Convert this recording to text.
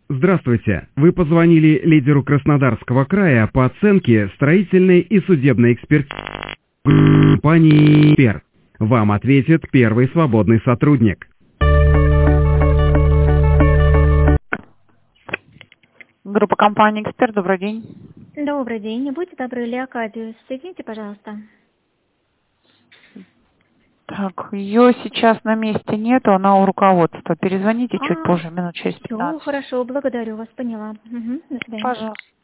Здравствуйте. Вы позвонили лидеру Краснодарского края по оценке строительной и судебной экспертизы компании «Пер». Вам ответит первый свободный сотрудник. Группа компании «Эксперт», добрый день. Добрый день. Будьте добры, Леокадию, соедините, пожалуйста. Так, ее сейчас на месте нету, она у руководства. Перезвоните чуть позже, минут через Все, 15. хорошо, благодарю вас, поняла. Угу, до свидания. Пожалуйста.